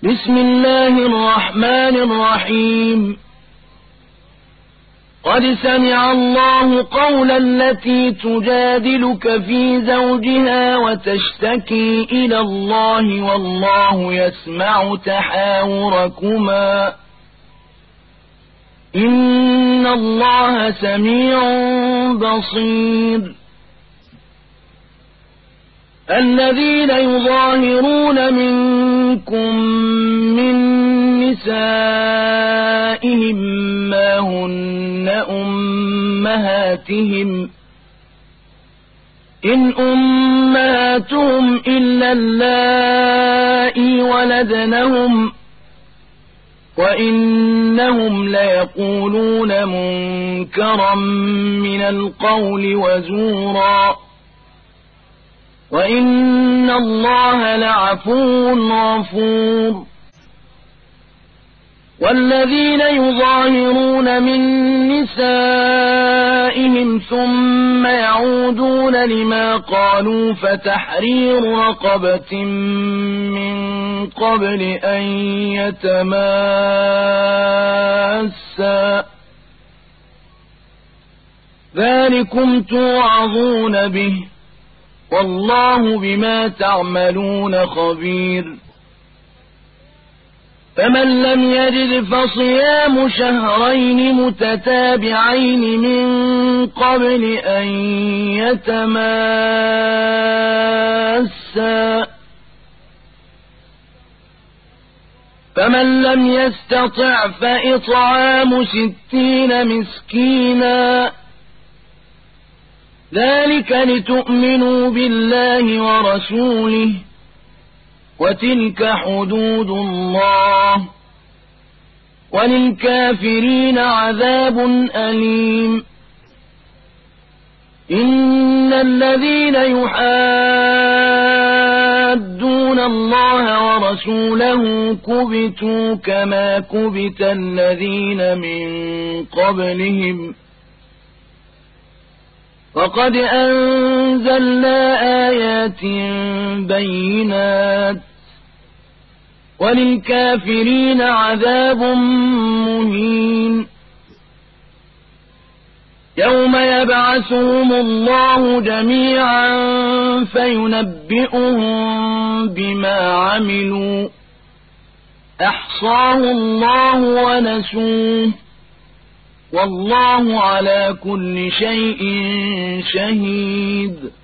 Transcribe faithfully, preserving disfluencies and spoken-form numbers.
بسم الله الرحمن الرحيم قد سمع الله قول التي تجادلك في زوجها وتشتكي إلى الله والله يسمع تحاوركما إن الله سميع بصير الذين يظاهرون منكم من نسائهم ما هن أمهاتهم إن أمهاتهم إلا اللائي ولدنهم وإنهم ليقولون منكرا من القول وزورا وإن الله لعفو غفور والذين يظاهرون من نسائهم ثم يعودون لما قالوا فتحرير رقبة من قبل أن يتماسا ذلكم توعظون به والله بما تعملون خبير فمن لم يجد فصيام شهرين متتابعين من قبل أن يتماسا فمن لم يستطع فإطعام ستين مسكينا ذلك لتؤمنوا بالله ورسوله وتلك حدود الله وللكافرين عذاب أليم إن الذين يحادون الله ورسوله كبتوا كما كبت الذين من قبلهم وقد أنزلنا آيات بينات وللكافرين عذاب مهين يوم يبعثهم الله جميعا فينبئهم بما عملوا أحصاه الله ونسوه والله على كل شيء شهيد